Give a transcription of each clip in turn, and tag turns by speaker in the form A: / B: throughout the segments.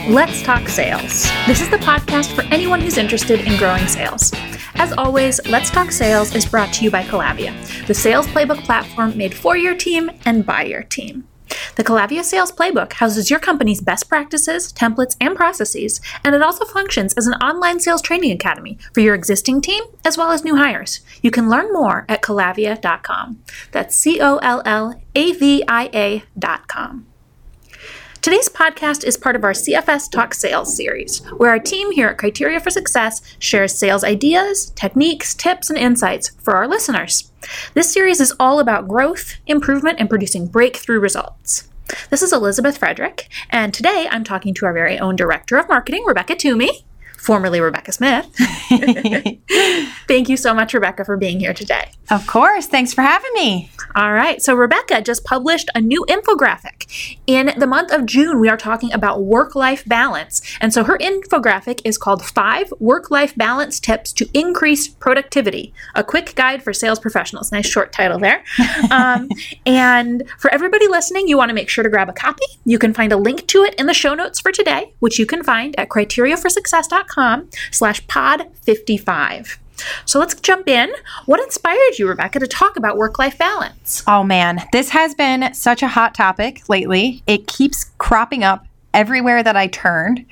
A: Let's Talk Sales. This is the podcast for anyone who's interested in growing sales. As always, Let's Talk Sales is brought to you by Calavia, the sales playbook platform made for your team and by your team. The Calavia Sales Playbook houses your company's best practices, templates, and processes, and it also functions as an online sales training academy for your existing team as well as new hires. You can learn more at Calavia.com. That's COLLAVIA.com. Today's podcast is part of our CFS Talk Sales series, where our team here at Criteria for Success shares sales ideas, techniques, tips, and insights for our listeners. This series is all about growth, improvement, and producing breakthrough results. This is Elizabeth Frederick, and today I'm talking to our very own Director of Marketing, Rebecca Toomey, formerly Rebecca Smith. Thank you so much, Rebecca, for being here today.
B: Of course. Thanks for having me.
A: All right. So Rebecca just published a new infographic. In the month of June, we are talking about work-life balance. And so her infographic is called 5 Work-Life Balance Tips to Increase Productivity, a quick guide for sales professionals. Nice short title there. And for everybody listening, you want to make sure to grab a copy. You can find a link to it in the show notes for today, which you can find at criteriaforsuccess.com/pod55. So let's jump in. What inspired you, Rebecca, to talk about work-life balance?
B: Oh man, this has been such a hot topic lately. It keeps cropping up everywhere that I turn.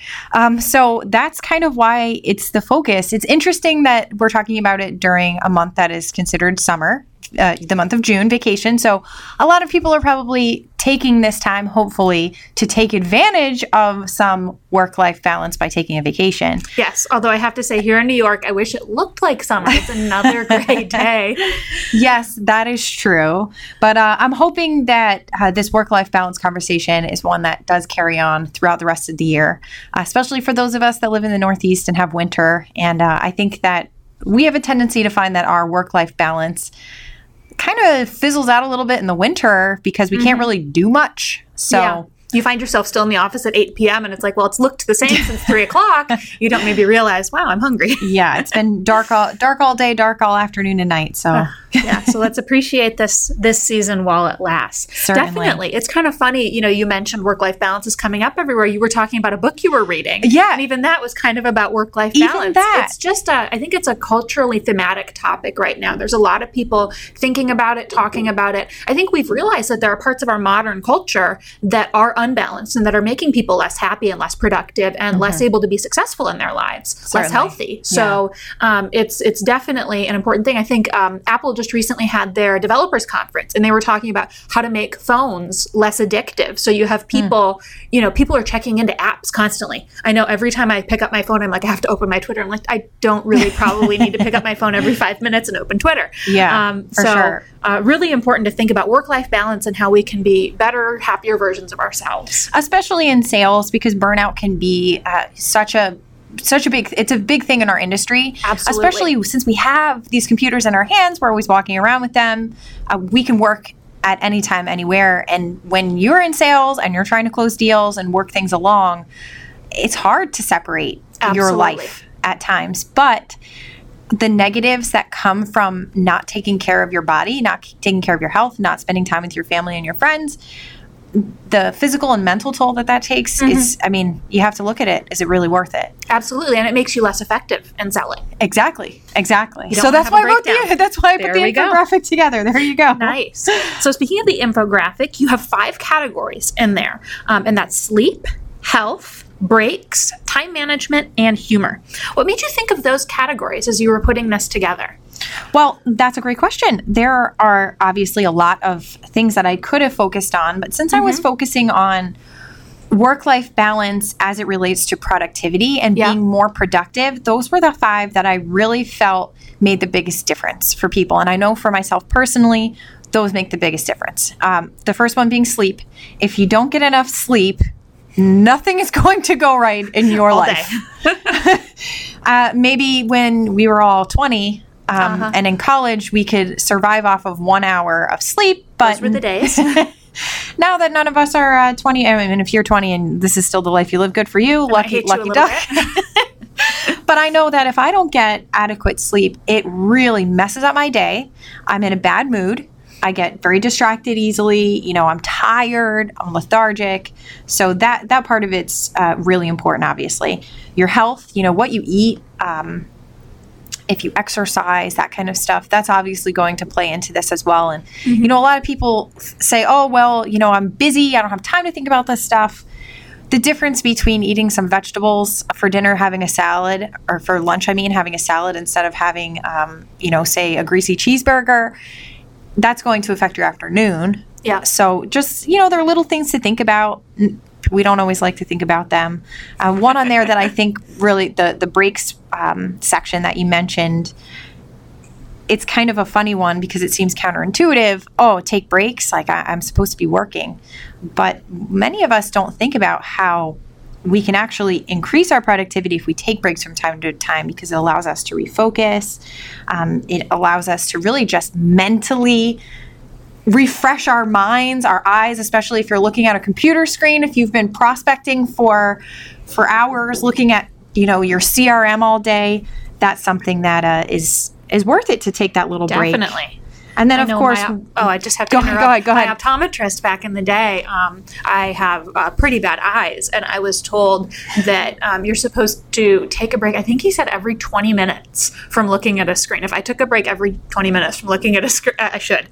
B: So that's kind of why it's the focus. It's interesting that we're talking about it during a month that is considered summer, the month of June, vacation. So a lot of people are probably taking this time, hopefully, to take advantage of some work-life balance by taking a vacation.
A: Yes, although I have to say, here in New York, I wish it looked like summer. It's another great day.
B: Yes, that is true. But I'm hoping that this work-life balance conversation is one that does carry on throughout the rest of the year, especially for those of us that live in the Northeast and have winter. And I think that we have a tendency to find that our work-life balance kind of fizzles out a little bit in the winter because we can't really do much. So
A: yeah. You find yourself still in the office at 8 p.m. and it's like, well, it's looked the same since 3 o'clock. You don't maybe realize, wow, I'm hungry.
B: Yeah, it's been dark all day, dark all afternoon and night. So
A: yeah, so let's appreciate this season while it lasts.
B: Certainly.
A: Definitely. It's kind of funny, you mentioned work-life balance is coming up everywhere. You were talking about a book you were reading.
B: Yeah.
A: And even that was kind of about work-life balance.
B: Even that.
A: It's just I think it's a culturally thematic topic right now. There's a lot of people thinking about it, talking about it. I think we've realized that there are parts of our modern culture that are unbalanced and that are making people less happy and less productive and less able to be successful in their lives,
B: Certainly.
A: less healthy. So it's definitely an important thing. I think Apple just recently had their developers conference and they were talking about how to make phones less addictive. So you have people, people are checking into apps constantly. I know every time I pick up my phone, I'm like, I have to open my Twitter. I'm like, I don't really probably need to pick up my phone every 5 minutes and open Twitter.
B: Yeah, for sure.
A: Really important to think about work-life balance and how we can be better, happier versions of ourselves.
B: Especially in sales, because burnout can be such a big thing in our industry.
A: Absolutely.
B: Especially since we have these computers in our hands, we're always walking around with them. We can work at any time, anywhere. And when you're in sales and you're trying to close deals and work things along, it's hard to separate your life at times. But the negatives that come from not taking care of your body, not taking care of your health, not spending time with your family and your friends, the physical and mental toll that takes is, you have to look at it. Is it really worth it?
A: Absolutely. And it makes you less effective in selling.
B: Exactly.
A: So that's why I put
B: the infographic together. There you go.
A: Nice. So speaking of the infographic, you have 5 categories in there. And that's sleep, health, breaks, time management, and humor. What made you think of those categories as you were putting this together?
B: Well, that's a great question. There are obviously a lot of things that I could have focused on, but since I was focusing on work-life balance as it relates to productivity and being more productive, those were the 5 that I really felt made the biggest difference for people. And I know for myself personally, those make the biggest difference. The first one being sleep. If you don't get enough sleep, nothing is going to go right in your life. Maybe when we were all 20 and in college, we could survive off of 1 hour of sleep. But
A: those were the days.
B: Now that none of us are 20, if you're 20 and this is still the life you live, good for you. Lucky duck. But I know that if I don't get adequate sleep, it really messes up my day. I'm in a bad mood. I get very distracted easily. You know, I'm tired, I'm lethargic. So that part of it's really important, obviously. Your health, you know, what you eat, if you exercise, that kind of stuff, that's obviously going to play into this as well. And, you know, a lot of people say, oh, well, you know, I'm busy, I don't have time to think about this stuff. The difference between eating some vegetables for dinner, having a salad, or for lunch, having a salad instead of having, you know, say a greasy cheeseburger, that's going to affect your afternoon.
A: Yeah.
B: So just, you know, there are little things to think about. We don't always like to think about them. One on there that I think really, the breaks section that you mentioned, it's kind of a funny one because it seems counterintuitive. Oh, take breaks, like I'm supposed to be working. But many of us don't think about how we can actually increase our productivity if we take breaks from time to time, because it allows us to refocus. It allows us to really just mentally refresh our minds, our eyes, especially if you're looking at a computer screen, if you've been prospecting for hours, looking at, you know, your CRM all day. That's something that is worth it to take that little break.
A: Definitely.
B: And then, of course,
A: I just have to interrupt.
B: Go ahead.
A: My optometrist back in the day, I have pretty bad eyes, and I was told that you're supposed to take a break. I think he said every 20 minutes from looking at a screen. If I took a break every 20 minutes from looking at a screen, I should.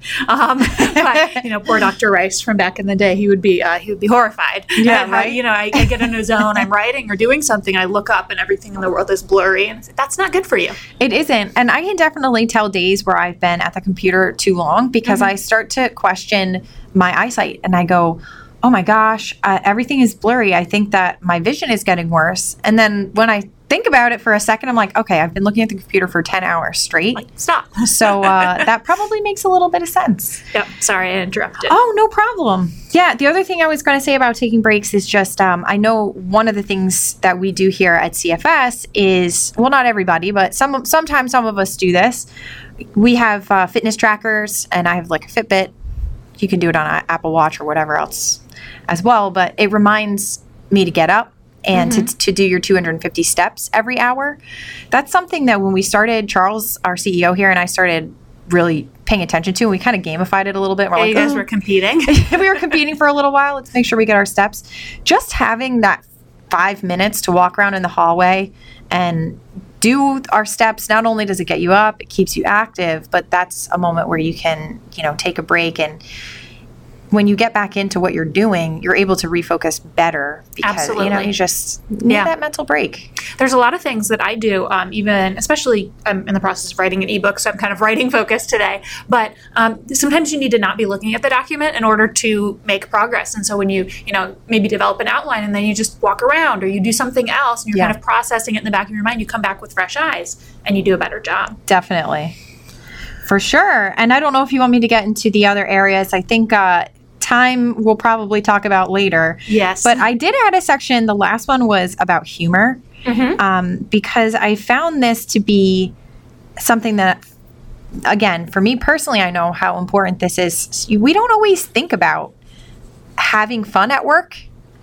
A: But, you know, poor Dr. Rice from back in the day, he would be horrified.
B: Yeah,
A: and,
B: right.
A: You know, I get in a zone. I'm writing or doing something. I look up, and everything in the world is blurry, and that's not good for you.
B: It isn't. And I can definitely tell days where I've been at the computer too long, because I start to question my eyesight and I go, oh my gosh, everything is blurry. I think that my vision is getting worse. And then when I think about it for a second, I'm like, okay, I've been looking at the computer for 10 hours straight.
A: Like, stop.
B: So that probably makes a little bit of sense.
A: Yep. Sorry, I interrupted.
B: Oh, no problem. Yeah. The other thing I was going to say about taking breaks is just, I know one of the things that we do here at CFS is, well, not everybody, but sometimes some of us do this. We have fitness trackers, and I have like a Fitbit. You can do it on an Apple Watch or whatever else as well, but it reminds me to get up and to do your 250 steps every hour. That's something that when we started, Charles, our CEO here, and I started really paying attention to, and we kind of gamified it a little bit. We're
A: you guys were competing.
B: We were competing for a little while. Let's make sure we get our steps. Just having that 5 minutes to walk around in the hallway and do our steps, not only does it get you up, it keeps you active, but that's a moment where you can, you know, take a break. And when you get back into what you're doing, you're able to refocus better because, you know, you just need that mental break.
A: There's a lot of things that I do, even especially I'm in the process of writing an ebook, so I'm kind of writing focused today. But sometimes you need to not be looking at the document in order to make progress. And so when you know, maybe develop an outline and then you just walk around or you do something else and you're kind of processing it in the back of your mind, you come back with fresh eyes and you do a better job.
B: Definitely. For sure. And I don't know if you want me to get into the other areas. I think time we'll probably talk about later.
A: Yes.
B: But I did add a section. The last one was about humor, because I found this to be something that, again, for me personally, I know how important this is. We don't always think about having fun at work.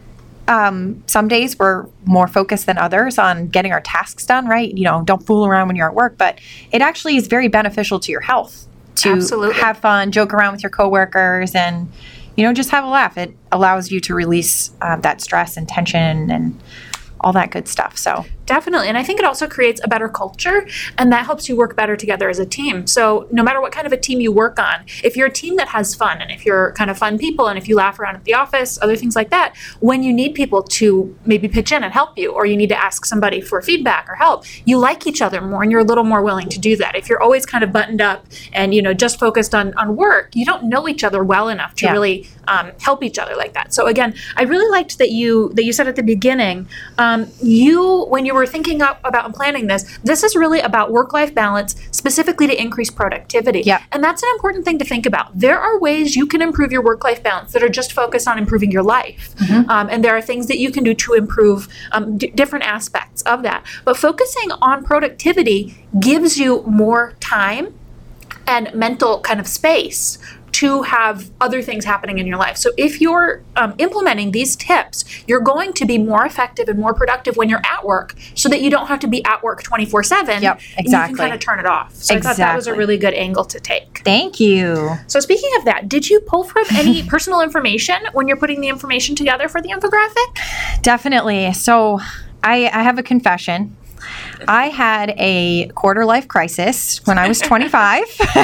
B: Some days we're more focused than others on getting our tasks done, right? You know, don't fool around when you're at work, but it actually is very beneficial to your health to have fun, joke around with your coworkers, and, you know, just have a laugh. It allows you to release that stress and tension and all that good stuff. So
A: definitely. And I think it also creates a better culture, and that helps you work better together as a team. So no matter what kind of a team you work on, if you're a team that has fun, and if you're kind of fun people, and if you laugh around at the office, other things like that, when you need people to maybe pitch in and help you, or you need to ask somebody for feedback or help, you like each other more and you're a little more willing to do that. If you're always kind of buttoned up and, you know, just focused on work, you don't know each other well enough to really help each other like that. So again, I really liked that you said at the beginning, when you were thinking about and planning this is really about work-life balance, specifically to increase productivity.
B: Yeah.
A: And that's an important thing to think about. There are ways you can improve your work-life balance that are just focused on improving your life. And there are things that you can do to improve different aspects of that. But focusing on productivity gives you more time and mental kind of space to have other things happening in your life. So if you're implementing these tips, you're going to be more effective and more productive when you're at work, so that you don't have to be at work 24/7.
B: Yep, exactly.
A: And you can kind of turn it off. So I thought that was a really good angle to take.
B: Thank you.
A: So speaking of that, did you pull from any personal information when you're putting the information together for the infographic?
B: Definitely. So I have a confession. I had a quarter life crisis when I was 25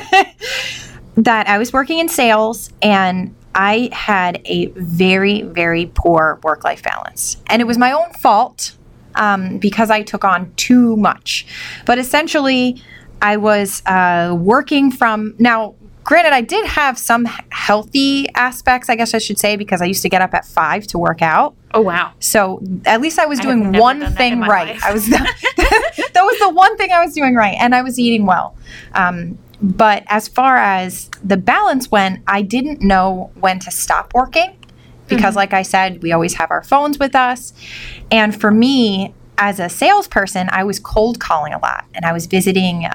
B: that I was working in sales, and I had a very, very poor work-life balance. And it was my own fault because I took on too much. But essentially, I was working from... Now, granted, I did have some healthy aspects, I guess I should say, because I used to get up at 5 to work out.
A: Oh, wow.
B: So at least I was doing one thing right. That was the one thing I was doing right. And I was eating well. But as far as the balance went, I didn't know when to stop working because, like I said, we always have our phones with us. And for me, as a salesperson, I was cold calling a lot. And I was visiting,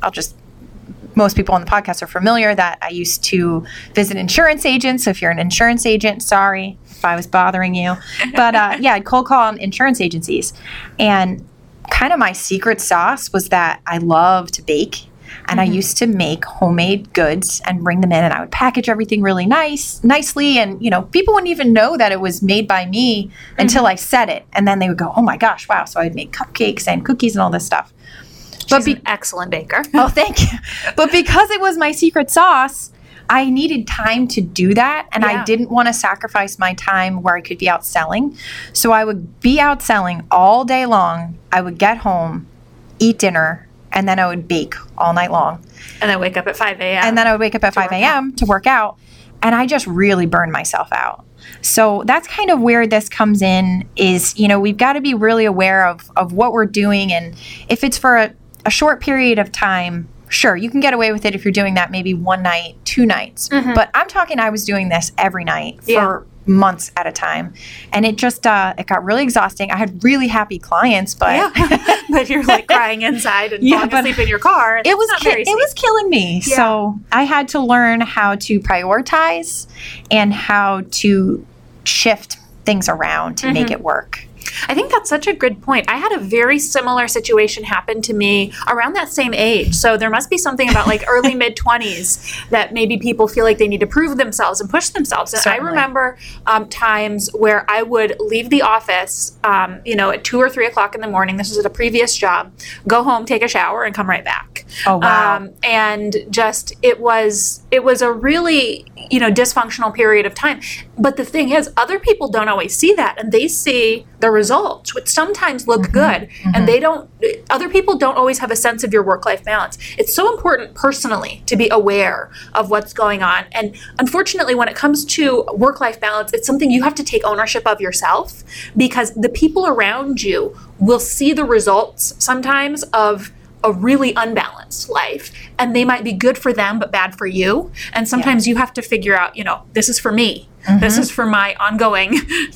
B: most people on the podcast are familiar that I used to visit insurance agents. So if you're an insurance agent, sorry if I was bothering you. But I'd cold call on insurance agencies. And kind of my secret sauce was that I love to bake. And I used to make homemade goods and bring them in, and I would package everything really nicely. And, people wouldn't even know that it was made by me until I said it. And then they would go, oh my gosh, wow. So I would make cupcakes and cookies and all this stuff.
A: She's an excellent baker.
B: Oh, thank you. But because it was my secret sauce, I needed time to do that. And I didn't want to sacrifice my time where I could be out selling. So I would be out selling all day long. I would get home, eat dinner, and then I would bake all night long.
A: And then wake up at 5 a.m.
B: And then I would wake up at 5 a.m. to work out. And I just really burned myself out. So that's kind of where this comes in is, we've got to be really aware of what we're doing. And if it's for a short period of time, sure, you can get away with it if you're doing that maybe one night, 2 nights. But I'm talking I was doing this every night for months at a time. And it just, it got really exhausting. I had really happy clients, but...
A: but you're like crying inside and falling asleep in your car.
B: It was killing me. Yeah. So I had to learn how to prioritize and how to shift things around to make it work.
A: I think that's such a good point. I had a very similar situation happen to me around that same age. So there must be something about like early mid-20s that maybe people feel like they need to prove themselves and push themselves. And certainly. I remember times where I would leave the office, at 2 or 3 o'clock in the morning. This was at a previous job. Go home, take a shower, and come right back.
B: Oh, wow.
A: And just it was a really dysfunctional period of time. But the thing is, other people don't always see that, and they see the results, which sometimes look good, and other people don't always have a sense of your work-life balance. It's so important personally to be aware of what's going on. And unfortunately, when it comes to work-life balance, it's something you have to take ownership of yourself, because the people around you will see the results sometimes of a really unbalanced life, and they might be good for them but bad for you. And sometimes you have to figure out, this is for me. This is for my ongoing,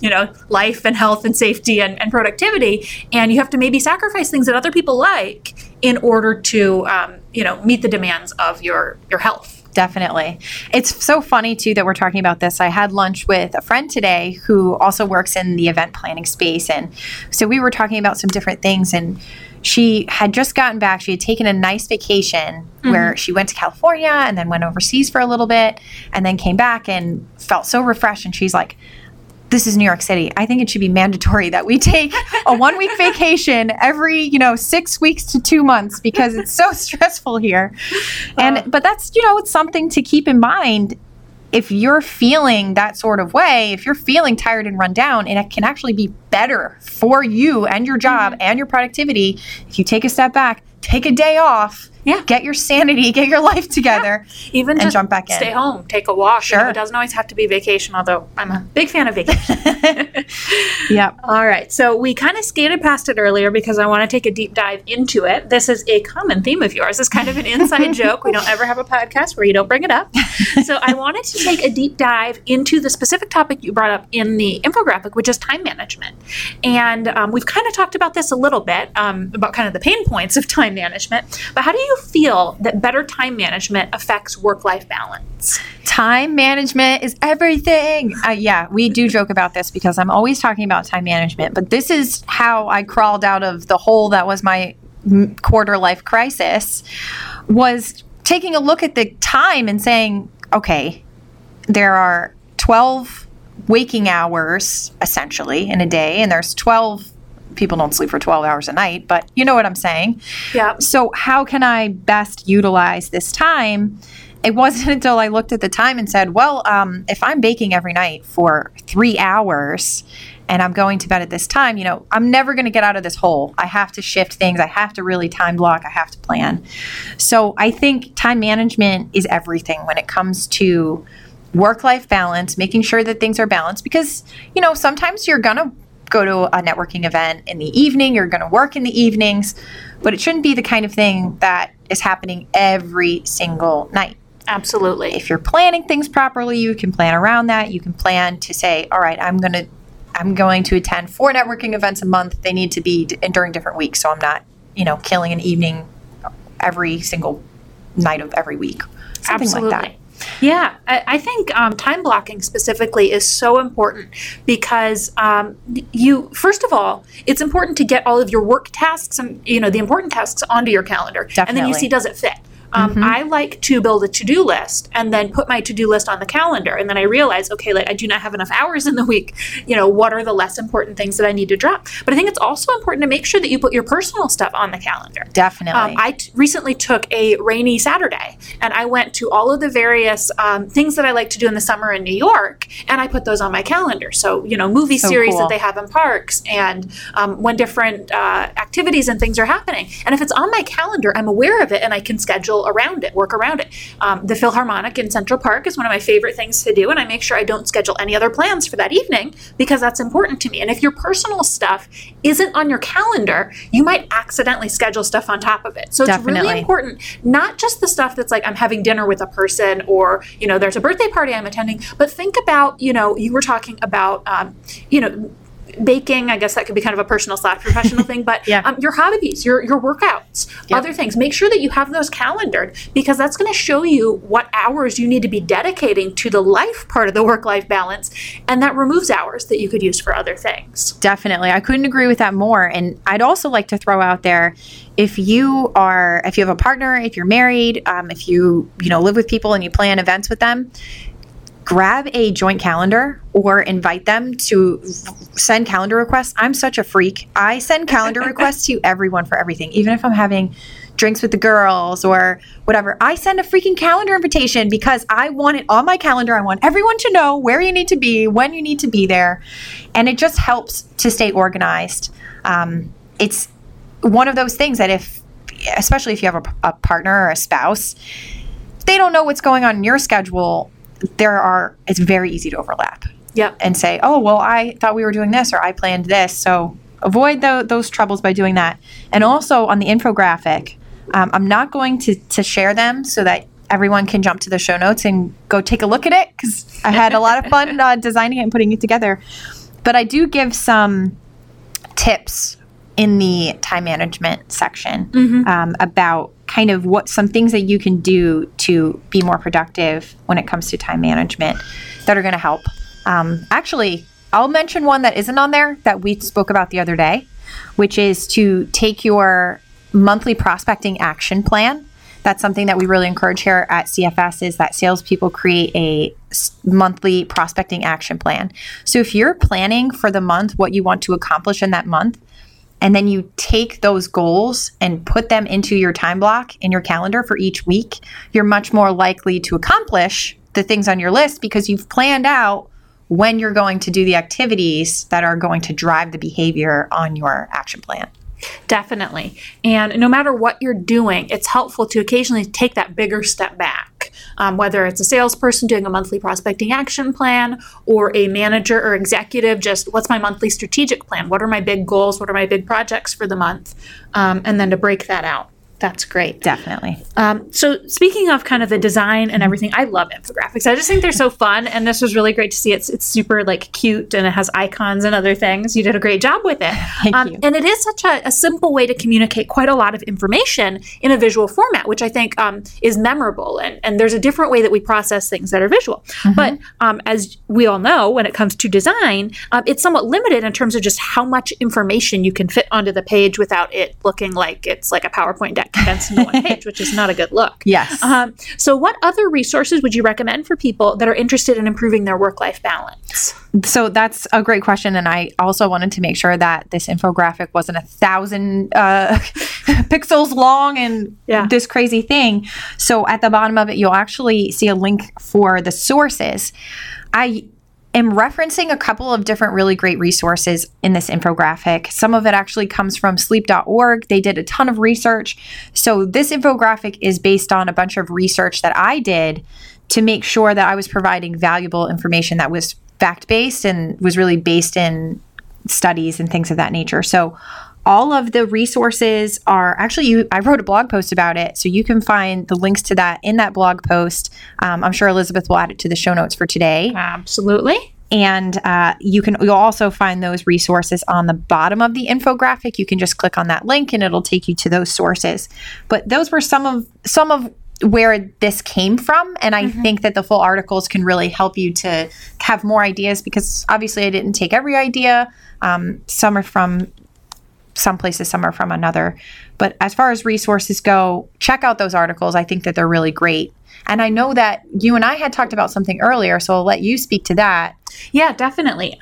A: life and health and safety and productivity. And you have to maybe sacrifice things that other people like in order to, meet the demands of your health.
B: Definitely. It's so funny, too, that we're talking about this. I had lunch with a friend today who also works in the event planning space. And so we were talking about some different things, and she had just gotten back. She had taken a nice vacation where she went to California and then went overseas for a little bit and then came back and felt so refreshed. And she's like, this is New York City. I think it should be mandatory that we take a 1-week vacation every, 6 weeks to 2 months because it's so stressful here. But that's, it's something to keep in mind. If you're feeling that sort of way, if you're feeling tired and run down, and it can actually be better for you and your job and your productivity if you take a step back, take a day off, get your sanity, get your life together,
A: even
B: and
A: just
B: jump back in.
A: Stay home, take a walk.
B: Sure.
A: It doesn't always have to be vacation, although I'm a big fan of vacation.
B: Yep.
A: All right. So we kind of skated past it earlier because I want to take a deep dive into it. This is a common theme of yours. It's kind of an inside joke. We don't ever have a podcast where you don't bring it up. So I wanted to take a deep dive into the specific topic you brought up in the infographic, which is time management. And we've kind of talked about this a little bit, about kind of the pain points of time time management. But how do you feel that better time management affects work-life balance?
B: Time management is everything. Yeah, we do joke about this because I'm always talking about time management, but this is how I crawled out of the hole that was my quarter life crisis, was taking a look at the time and saying, okay, there are 12 waking hours essentially in a day, and there's 12 people don't sleep for 12 hours a night, but you know what I'm saying.
A: Yeah.
B: So how can I best utilize this time? It wasn't until I looked at the time and said, well, if I'm baking every night for 3 hours and I'm going to bed at this time, I'm never going to get out of this hole. I have to shift things. I have to really time block. I have to plan. So I think time management is everything when it comes to work-life balance, making sure that things are balanced, because, sometimes you're going to go to a networking event in the evening, you're going to work in the evenings, but it shouldn't be the kind of thing that is happening every single night.
A: Absolutely.
B: If you're planning things properly, you can plan around that. You can plan to say, all right, I'm going to attend 4 networking events a month. They need to be during different weeks, so I'm not, killing an evening every single night of every week. Something
A: Absolutely.
B: like that.
A: Yeah, I think time blocking specifically is so important because first of all, it's important to get all of your work tasks and, the important tasks onto your calendar.
B: Definitely.
A: And then you see, does it fit? I like to build a to-do list and then put my to-do list on the calendar. And then I realize, okay, I do not have enough hours in the week. What are the less important things that I need to drop? But I think it's also important to make sure that you put your personal stuff on the calendar.
B: Definitely.
A: I recently took a rainy Saturday and I went to all of the various things that I like to do in the summer in New York, and I put those on my calendar. So, movie series
B: cool.
A: that they have in parks and when different activities and things are happening. And if it's on my calendar, I'm aware of it and I can schedule work around it. The Philharmonic in Central Park is one of my favorite things to do, and I make sure I don't schedule any other plans for that evening because that's important to me. And if your personal stuff isn't on your calendar, you might accidentally schedule stuff on top of it. So
B: Definitely.
A: It's really important, not just the stuff that's I'm having dinner with a person or, there's a birthday party I'm attending, but think about, you were talking about, baking. I guess that could be kind of a personal / professional thing, but
B: yeah.
A: Your hobbies, your workouts,
B: Yep.
A: other things, make sure that you have those calendared because that's going to show you what hours you need to be dedicating to the life part of the work-life balance, and that removes hours that you could use for other things.
B: Definitely. I couldn't agree with that more. And I'd also like to throw out there, if you have a partner, if you're married, if you live with people and you plan events with them, grab a joint calendar or invite them to send calendar requests. I'm such a freak. I send calendar requests to everyone for everything. Even if I'm having drinks with the girls or whatever, I send a freaking calendar invitation because I want it on my calendar. I want everyone to know where you need to be, when you need to be there. And it just helps to stay organized. It's one of those things that especially if you have a partner or a spouse, they don't know what's going on in your schedule. It's very easy to overlap.
A: Yeah.
B: And say, oh, well, I thought we were doing this or I planned this. So avoid those troubles by doing that. And also on the infographic, I'm not going to share them so that everyone can jump to the show notes and go take a look at it because I had a lot of fun designing it and putting it together. But I do give some tips in the time management section about kind of some things that you can do to be more productive when it comes to time management that are going to help. Actually, I'll mention one that isn't on there that we spoke about the other day, which is to take your monthly prospecting action plan. That's something that we really encourage here at CFS, is that salespeople create a monthly prospecting action plan. So if you're planning for the month what you want to accomplish in that month, and then you take those goals and put them into your time block in your calendar for each week, you're much more likely to accomplish the things on your list because you've planned out when you're going to do the activities that are going to drive the behavior on your action plan.
A: Definitely. And no matter what you're doing, it's helpful to occasionally take that bigger step back, whether it's a salesperson doing a monthly prospecting action plan or a manager or executive, just what's my monthly strategic plan? What are my big goals? What are my big projects for the month? And then to break that out. That's great.
B: Definitely.
A: So speaking of kind of the design and everything, I love infographics. I just think they're so fun, and this was really great to see. It's super like cute, and it has icons and other things. You did a great job with it.
B: Thank you.
A: And it is such a simple way to communicate quite a lot of information in a visual format, which I think is memorable. And there's a different way that we process things that are visual. But as we all know, when it comes to design, it's somewhat limited in terms of just how much information you can fit onto the page without it looking like it's like a PowerPoint deck condensed into one page, which is not a good look.
B: Yes.
A: So what other resources would you recommend for people that are interested in improving their work-life balance?
B: So that's a great question. And I also wanted to make sure that this infographic wasn't 1,000 pixels long and this crazy thing. So at the bottom of it, you'll actually see a link for the sources. I am referencing a couple of different really great resources in this infographic. Some of it actually comes from sleep.org. They did a ton of research. So this infographic is based on a bunch of research that I did to make sure that I was providing valuable information that was fact-based and was really based in studies and things of that nature. So all of the resources are actually, I wrote a blog post about it, so you can find the links to that in that blog post. I'm sure Elizabeth will add it to the show notes for today.
A: Absolutely.
B: And you'll also find those resources on the bottom of the infographic. You can just click on that link and it'll take you to those sources. But those were some of where this came from. And I think that the full articles can really help you to have more ideas, because obviously I didn't take every idea. Some are from some places, some are from another. But as far as resources go, check out those articles. I think that they're really great. And I know that you and I had talked about something earlier, so I'll let you speak to that.
A: Yeah, definitely.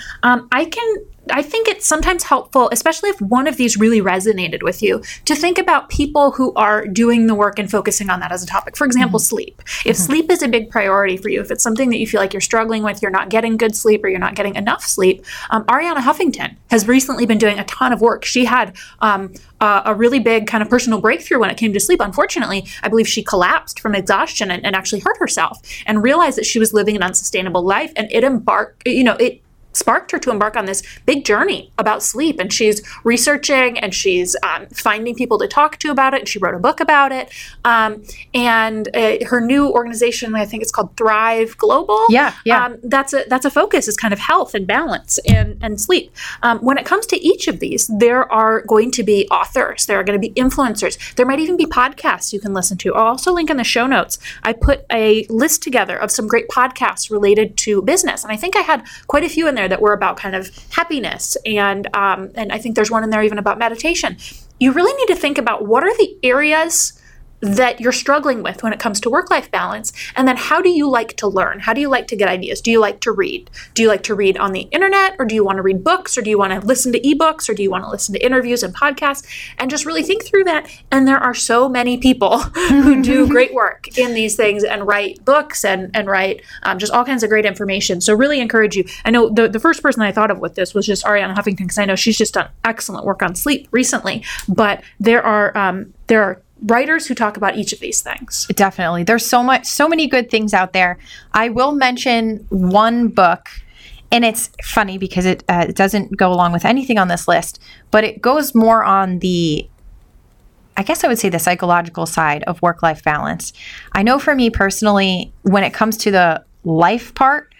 A: I think it's sometimes helpful, especially if one of these really resonated with you, to think about people who are doing the work and focusing on that as a topic. For example, sleep. If sleep is a big priority for you, if it's something that you feel like you're struggling with, you're not getting good sleep or you're not getting enough sleep, Arianna Huffington has recently been doing a ton of work. She had a really big kind of personal breakthrough when it came to sleep. Unfortunately, I believe she collapsed from exhaustion and actually hurt herself and realized that she was living an unsustainable life. And it sparked her to embark on this big journey about sleep. And she's researching and she's finding people to talk to about it. And she wrote a book about it. And her new organization, I think it's called Thrive Global.
B: Yeah.
A: That's a focus, is kind of health and balance and sleep. When it comes to each of these, there are going to be authors. There are going to be influencers. There might even be podcasts you can listen to. I'll also link in the show notes. I put a list together of some great podcasts related to business. And I think I had quite a few in there that were about kind of happiness, and I think there's one in there even about meditation. You really need to think about what are the areas that you're struggling with when it comes to work-life balance, and then how do you like to learn? How do you like to get ideas? Do you like to read? Do you like to read on the internet, or do you want to read books, or do you want to listen to ebooks, or do you want to listen to interviews and podcasts? And just really think through that. And there are so many people who do great work in these things and write books and write just all kinds of great information. So really encourage you. I know the first person I thought of with this was just Arianna Huffington, because I know she's just done excellent work on sleep recently. But there are writers who talk about each of these things.
B: Definitely. There's so many good things out there. I will mention one book, and it's funny because it doesn't go along with anything on this list, but it goes more on the, I guess I would say, the psychological side of work-life balance. I know for me personally, when it comes to the life part,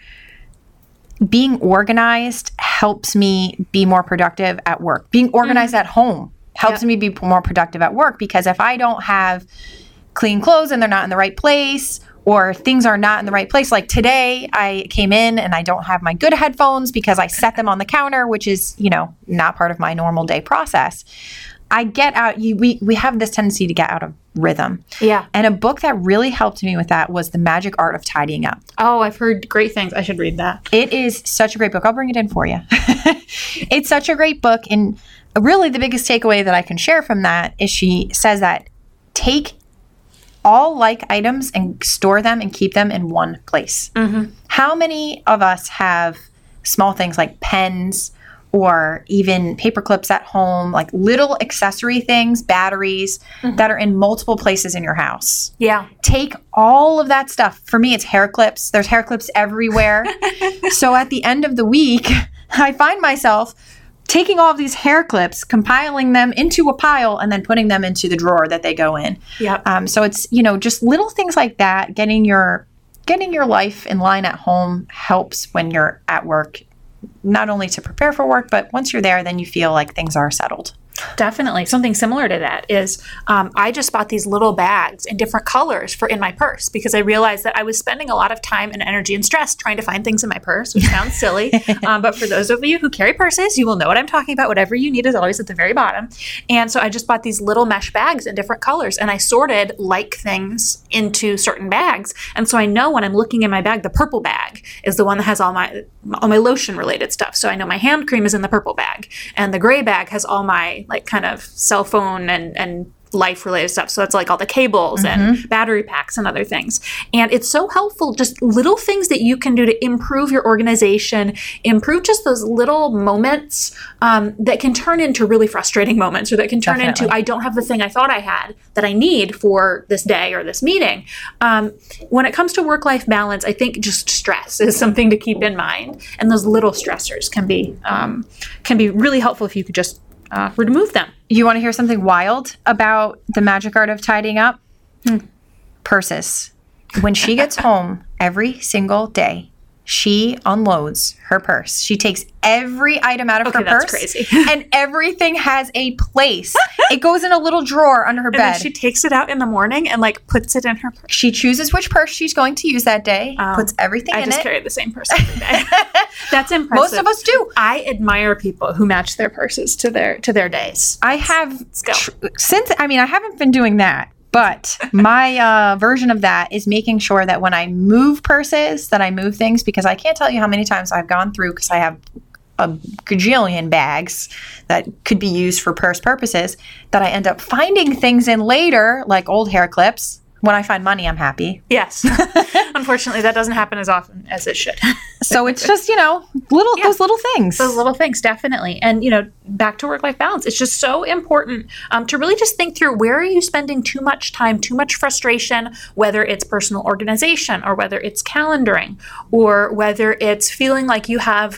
B: being organized helps me be more productive at work. Being organized at home helps me be more productive at work, because if I don't have clean clothes and they're not in the right place, or things are not in the right place, like today I came in and I don't have my good headphones because I set them on the counter, which is, not part of my normal day process. I get out, we have this tendency to get out of rhythm.
A: Yeah.
B: And a book that really helped me with that was The Magic Art of Tidying Up.
A: Oh, I've heard great things. I should read that.
B: It is such a great book. I'll bring it in for you. It's such a great book. And really the biggest takeaway that I can share from that is she says that take all like items and store them and keep them in one place. Mm-hmm. How many of us have small things like pens or even paper clips at home, like little accessory things, batteries that are in multiple places in your house?
A: Yeah.
B: Take all of that stuff. For me, it's hair clips. There's hair clips everywhere. So at the end of the week, I find myself taking all of these hair clips, compiling them into a pile, and then putting them into the drawer that they go in.
A: Yep.
B: So it's, just little things like that. Getting your life in line at home helps when you're at work, not only to prepare for work, but once you're there, then you feel like things are settled.
A: Definitely. Something similar to that is I just bought these little bags in different colors for in my purse because I realized that I was spending a lot of time and energy and stress trying to find things in my purse, which sounds silly. But for those of you who carry purses, you will know what I'm talking about. Whatever you need is always at the very bottom. And so I just bought these little mesh bags in different colors and I sorted like things into certain bags. And so I know when I'm looking in my bag, the purple bag is the one that has all my lotion related stuff. So I know my hand cream is in the purple bag and the gray bag has all my like kind of cell phone and life related stuff. So that's like all the cables and battery packs and other things. And it's so helpful, just little things that you can do to improve your organization, improve just those little moments that can turn into really frustrating moments or that can turn into, I don't have the thing I thought I had that I need for this day or this meeting. When it comes to work-life balance, I think just stress is something to keep in mind. And those little stressors can be really helpful if you could just remove them.
B: You want to hear something wild about the magic art of tidying up? Purses. When she gets home every single day, she unloads her purse. She takes every item out of her purse.
A: That's crazy.
B: And everything has a place. It goes in a little drawer under her bed.
A: And then she takes it out in the morning and like puts it in her purse.
B: She chooses which purse she's going to use that day, puts everything in it.
A: I just carry the same purse every day. That's impressive.
B: Most of us do.
A: I admire people who match their purses to their days.
B: I have I haven't been doing that. But my version of that is making sure that when I move purses, that I move things, because I can't tell you how many times I've gone through, because I have a gajillion bags that could be used for purse purposes, that I end up finding things in later, like old hair clips. When I find money, I'm happy.
A: Yes. Unfortunately, that doesn't happen as often as it should.
B: So it's just, those little things.
A: Those little things, definitely. And, back to work-life balance. It's just so important to really just think through, where are you spending too much time, too much frustration, whether it's personal organization or whether it's calendaring or whether it's feeling like you have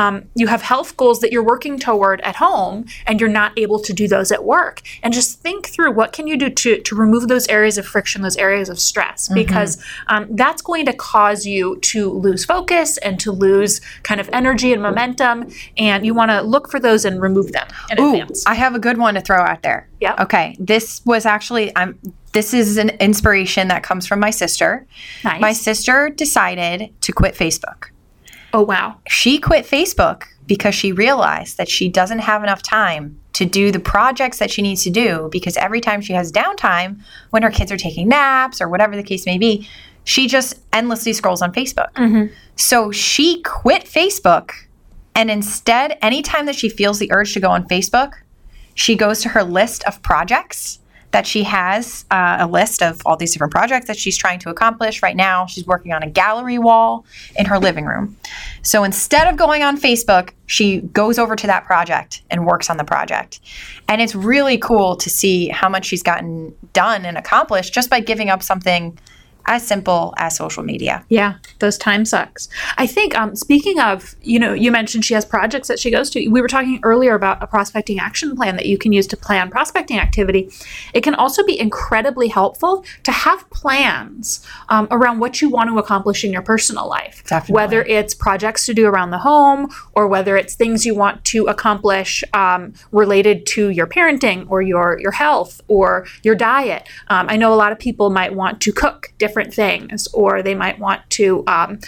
A: health goals that you're working toward at home and you're not able to do those at work. And just think through, what can you do to remove those areas of friction, those areas of stress, because that's going to cause you to lose focus and to lose kind of energy and momentum, and you want to look for those and remove them in advance.
B: I have a good one to throw out there.
A: Yeah.
B: Okay. This was actually, this is an inspiration that comes from my sister.
A: Nice.
B: My sister decided to quit Facebook.
A: Oh, wow.
B: She quit Facebook because she realized that she doesn't have enough time to do the projects that she needs to do, because every time she has downtime, when her kids are taking naps or whatever the case may be, she just endlessly scrolls on Facebook. So she quit Facebook, and instead, anytime that she feels the urge to go on Facebook, she goes to her list of projects that she has, a list of all these different projects that she's trying to accomplish. Right now, she's working on a gallery wall in her living room. So instead of going on Facebook, she goes over to that project and works on the project. And it's really cool to see how much she's gotten done and accomplished just by giving up something as simple as social media.
A: Yeah, those time sucks. I think, speaking of, you mentioned she has projects that she goes to. We were talking earlier about a prospecting action plan that you can use to plan prospecting activity. It can also be incredibly helpful to have plans around what you want to accomplish in your personal life.
B: Definitely.
A: Whether it's projects to do around the home, or whether it's things you want to accomplish related to your parenting or your health or your diet. I know a lot of people might want to cook different things, or they might want to,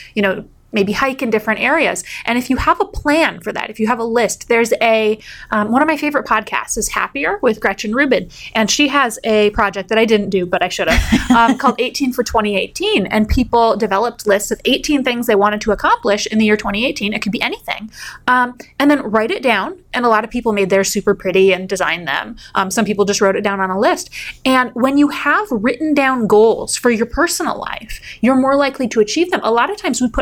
A: maybe hike in different areas. And if you have a plan for that, if you have a list, there's one of my favorite podcasts is Happier with Gretchen Rubin. And she has a project that I didn't do, but I should have, called 18 for 2018. And people developed lists of 18 things they wanted to accomplish in the year 2018. It could be anything. And then write it down. And a lot of people made theirs super pretty and designed them. Some people just wrote it down on a list. And when you have written down goals for your personal life, you're more likely to achieve them. A lot of times we put all this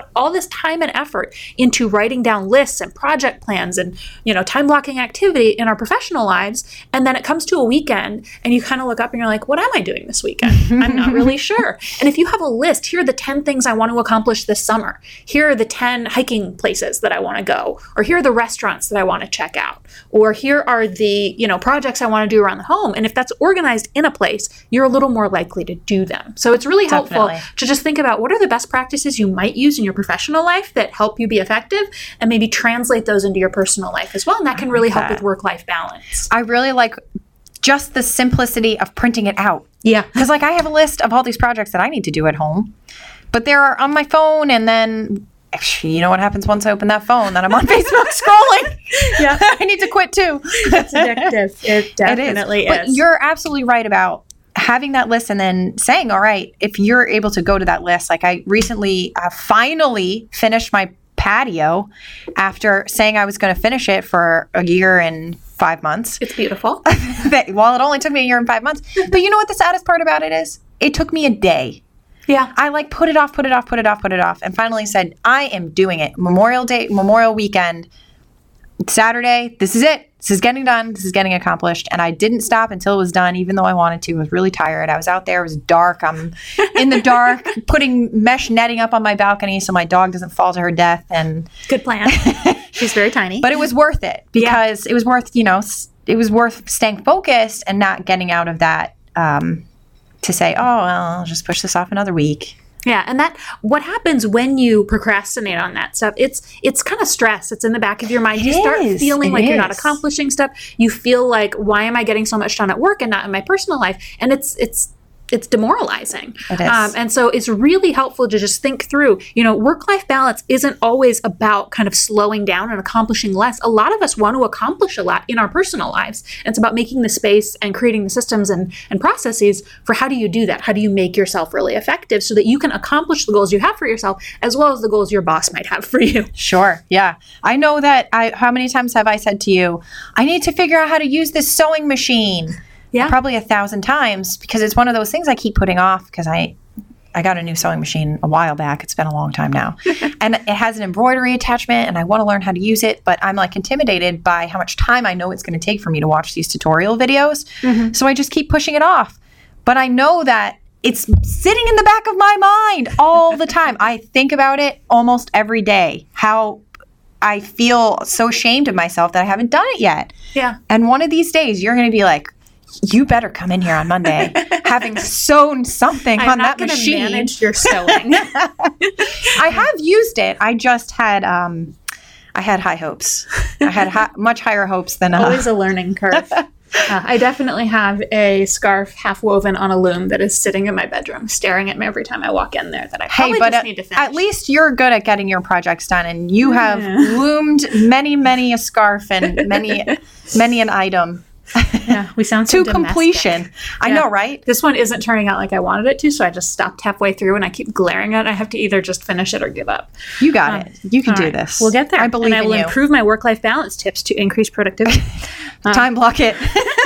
A: this time and effort into writing down lists and project plans and, time blocking activity in our professional lives. And then it comes to a weekend and you kind of look up and you're like, what am I doing this weekend? I'm not really sure. And if you have a list, here are the 10 things I want to accomplish this summer. Here are the 10 hiking places that I want to go, or here are the restaurants that I want to check out, or here are the, projects I want to do around the home. And if that's organized in a place, you're a little more likely to do them. So it's really helpful to just think about what are the best practices you might use in your professional life that help you be effective, and maybe translate those into your personal life as well. And that can really help with work-life balance.
B: I really like just the simplicity of printing it out.
A: Yeah.
B: Because I have a list of all these projects that I need to do at home, but they're on my phone, and then you know what happens once I open that phone? Then I'm on Facebook scrolling. Yeah. I need to quit too.
A: It's addictive. It definitely is.
B: But you're absolutely right about having that list and then saying, all right, if you're able to go to that list, like I recently finally finished my patio after saying I was going to finish it for a year and 5 months.
A: It's beautiful.
B: Well, it only took me a year and 5 months. But you know what the saddest part about it is? It took me a day.
A: Yeah.
B: I put it off, and finally said, I am doing it. Memorial weekend, Saturday, this is it. This is getting done. This is getting accomplished. And I didn't stop until it was done, even though I wanted to. I was really tired. I was out there. It was dark. I'm in the dark, putting mesh netting up on my balcony so my dog doesn't fall to her death. And
A: good plan. She's very tiny.
B: But it was worth it because it was worth, it was worth staying focused and not getting out of that to say, oh, well, I'll just push this off another week.
A: Yeah, and what happens when you procrastinate on that stuff, it's kind of stress. It's in the back of your mind. You start feeling like you're not accomplishing stuff. You feel like, why am I getting so much done at work and not in my personal life? And it's demoralizing.
B: It is.
A: And so it's really helpful to just think through, work-life balance isn't always about kind of slowing down and accomplishing less. A lot of us want to accomplish a lot in our personal lives. And it's about making the space and creating the systems and processes for how do you do that? How do you make yourself really effective so that you can accomplish the goals you have for yourself as well as the goals your boss might have for you?
B: Sure. Yeah. I know that how many times have I said to you, I need to figure out how to use this sewing machine. Yeah. Probably 1,000 times, because it's one of those things I keep putting off because I got a new sewing machine a while back. It's been a long time now. And it has an embroidery attachment and I want to learn how to use it, but I'm intimidated by how much time I know it's going to take for me to watch these tutorial videos. Mm-hmm. So I just keep pushing it off. But I know that it's sitting in the back of my mind all the time. I think about it almost every day, how I feel so ashamed of myself that I haven't done it yet.
A: Yeah.
B: And one of these days you're going to be like, you better come in here on Monday having sewn something on that machine.
A: I'm not going to manage your sewing.
B: I have used it. I just had I had high hopes. I had much higher hopes than
A: always a learning curve. I definitely have a scarf half woven on a loom that is sitting in my bedroom, staring at me every time I walk in there. That I probably just need to finish.
B: At least you're good at getting your projects done, and you have loomed many a scarf and many an item.
A: Yeah, we sound so
B: to completion. I know, right?
A: This one isn't turning out like I wanted it to, so I just stopped halfway through and I keep glaring at it. I have to either just finish it or give up.
B: You got it. You can do this.
A: We'll get there.
B: I believe in you.
A: And I will improve my work-life balance tips to increase productivity.
B: Time block it.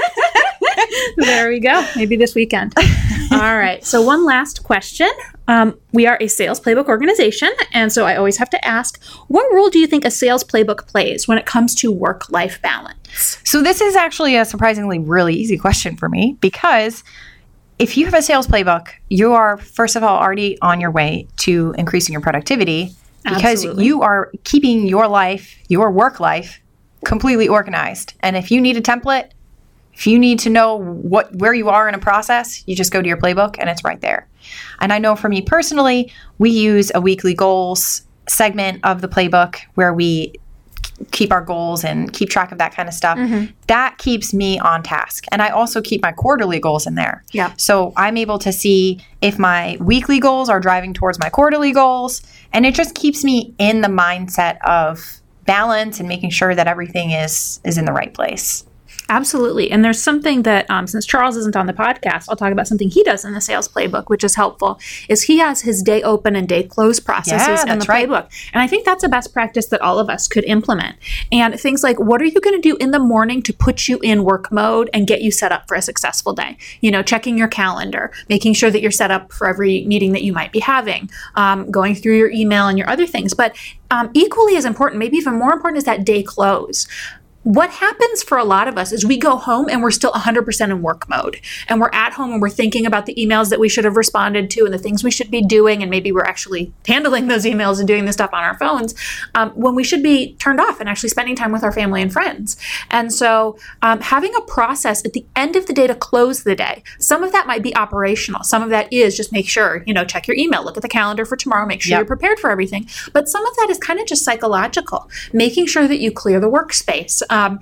A: There we go. Maybe this weekend. All right. So one last question. We are a sales playbook organization, and so I always have to ask, what role do you think a sales playbook plays when it comes to work-life balance?
B: So this is actually a surprisingly really easy question for me, because if you have a sales playbook, you are, first of all, already on your way to increasing your productivity, because you are keeping your life, your work life, completely organized. And if you need a template, if you need to know where you are in a process, you just go to your playbook and it's right there. And I know for me personally, we use a weekly goals segment of the playbook where we keep our goals and keep track of that kind of stuff. Mm-hmm. That keeps me on task. And I also keep my quarterly goals in there.
A: Yeah.
B: So I'm able to see if my weekly goals are driving towards my quarterly goals. And it just keeps me in the mindset of balance and making sure that everything is in the right place.
A: Absolutely. And there's something that, since Charles isn't on the podcast, I'll talk about something he does in the sales playbook, which is helpful, is he has his day open and day close processes in the playbook. And I think that's a best practice that all of us could implement. And things like, what are you going to do in the morning to put you in work mode and get you set up for a successful day? Checking your calendar, making sure that you're set up for every meeting that you might be having, going through your email and your other things. But equally as important, maybe even more important, is that day close. What happens for a lot of us is we go home and we're still 100% in work mode, and we're at home and we're thinking about the emails that we should have responded to and the things we should be doing, and maybe we're actually handling those emails and doing the stuff on our phones when we should be turned off and actually spending time with our family and friends. And so having a process at the end of the day to close the day, some of that might be operational. Some of that is just make sure, check your email, look at the calendar for tomorrow, make sure you're prepared for everything. But some of that is kind of just psychological, making sure that you clear the workspace.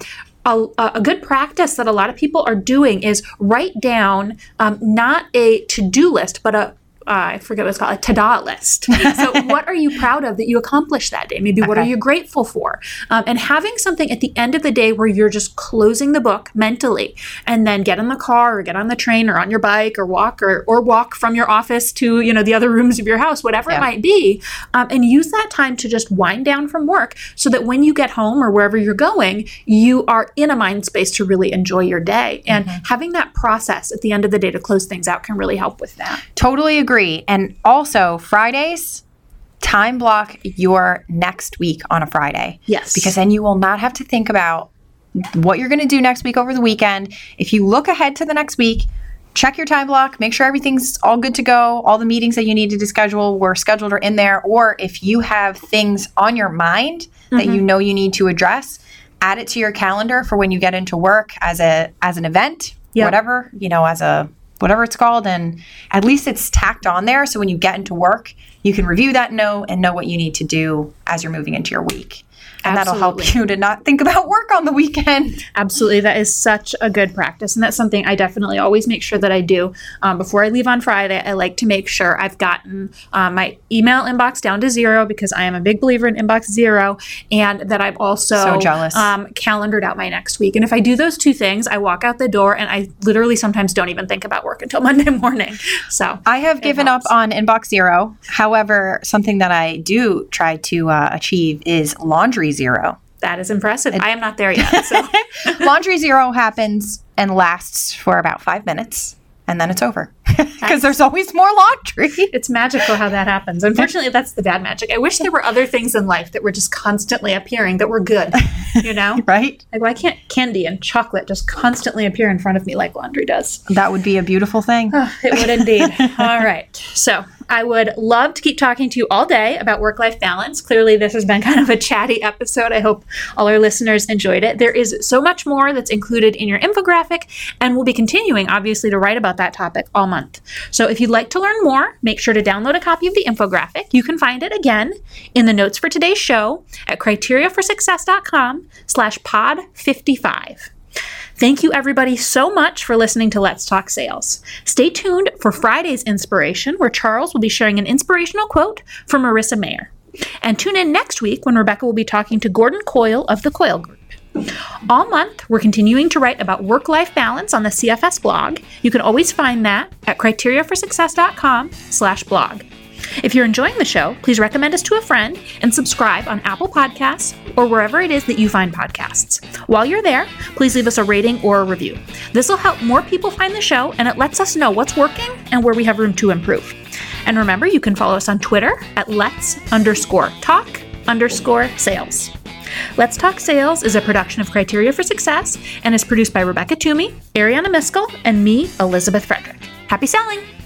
A: A good practice that a lot of people are doing is write down not a to-do list, but I forget what it's called, a ta-da list. So what are you proud of that you accomplished that day? Maybe what are you grateful for? And having something at the end of the day where you're just closing the book mentally, and then get in the car or get on the train or on your bike or walk from your office to, the other rooms of your house, whatever it might be, and use that time to just wind down from work so that when you get home or wherever you're going, you are in a mind space to really enjoy your day. And having that process at the end of the day to close things out can really help with that.
B: Totally agree. And also Fridays, time block your next week on a Friday.
A: Yes.
B: Because then you will not have to think about what you're going to do next week over the weekend. If you look ahead to the next week, check your time block, make sure everything's all good to go. All the meetings that you needed to schedule were scheduled or in there. Or if you have things on your mind that you know you need to address, add it to your calendar for when you get into work as an event, whatever, whatever it's called, and at least it's tacked on there. So when you get into work, you can review that note and know what you need to do as you're moving into your week. And that'll help you to not think about work on the weekend.
A: Absolutely. That is such a good practice. And that's something I definitely always make sure that I do. Before I leave on Friday, I like to make sure I've gotten my email inbox down to 0, because I am a big believer in inbox 0, and that I've also calendared out my next week. And if I do those two things, I walk out the door and I literally sometimes don't even think about work until Monday morning. So
B: I have given up on inbox 0. However, something that I do try to achieve is laundry 0.
A: That is impressive. I am not there yet. So.
B: Laundry 0 happens and lasts for about 5 minutes, and then it's over. Because there's always more laundry.
A: It's magical how that happens. Unfortunately, that's the bad magic. I wish there were other things in life that were just constantly appearing that were good,
B: Right?
A: Like, why can't candy and chocolate just constantly appear in front of me like laundry does?
B: That would be a beautiful thing.
A: It would indeed. All right. So I would love to keep talking to you all day about work-life balance. Clearly, this has been kind of a chatty episode. I hope all our listeners enjoyed it. There is so much more that's included in your infographic, and we'll be continuing, obviously, to write about that topic all month. So if you'd like to learn more, make sure to download a copy of the infographic. You can find it again in the notes for today's show at criteriaforsuccess.com/pod55. Thank you, everybody, so much for listening to Let's Talk Sales. Stay tuned for Friday's inspiration, where Charles will be sharing an inspirational quote from Marissa Mayer. And tune in next week when Rebecca will be talking to Gordon Coyle of the Coyle Group. All month, we're continuing to write about work-life balance on the CFS blog. You can always find that at criteriaforsuccess.com/blog. If you're enjoying the show, please recommend us to a friend and subscribe on Apple Podcasts or wherever it is that you find podcasts. While you're there, please leave us a rating or a review. This will help more people find the show, and it lets us know what's working and where we have room to improve. And remember, you can follow us on Twitter at @lets_talk_sales. Let's Talk Sales is a production of Criteria for Success and is produced by Rebecca Toomey, Ariana Miskell, and me, Elizabeth Frederick. Happy selling!